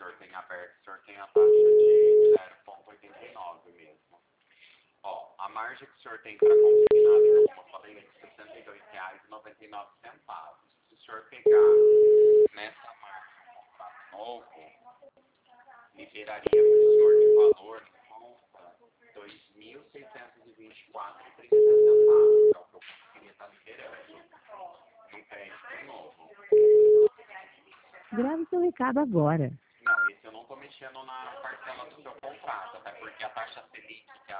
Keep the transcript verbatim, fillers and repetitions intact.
senhor tem aberto, o senhor tem a taxa de zero vírgula oitenta e nove mesmo. Ó, a margem que o senhor tem para consignado, como eu falei, é de sessenta e dois reais e noventa e nove centavos. Se o senhor pegar nessa margem um contrato novo, liberaria para o senhor de valor de compra dois mil seiscentos e vinte e quatro reais e trinta centavos. É o que eu queria estar liberando. Num crédito novo. Grave seu recado agora. Não, esse eu não estou mexendo na parcela do seu contrato, até porque a taxa Selic